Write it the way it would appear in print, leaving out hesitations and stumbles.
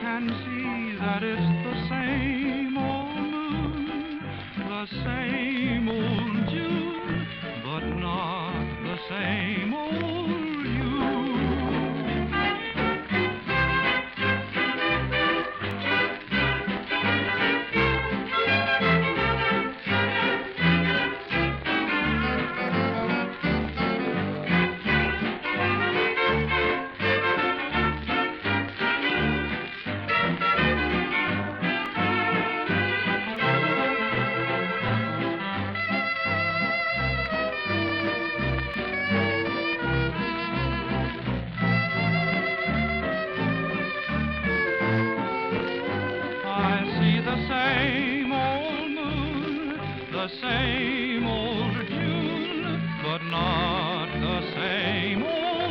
can see that it's the same old moon, the same old June, but not the same old you. I see the same old moon, the same old June, but not the same old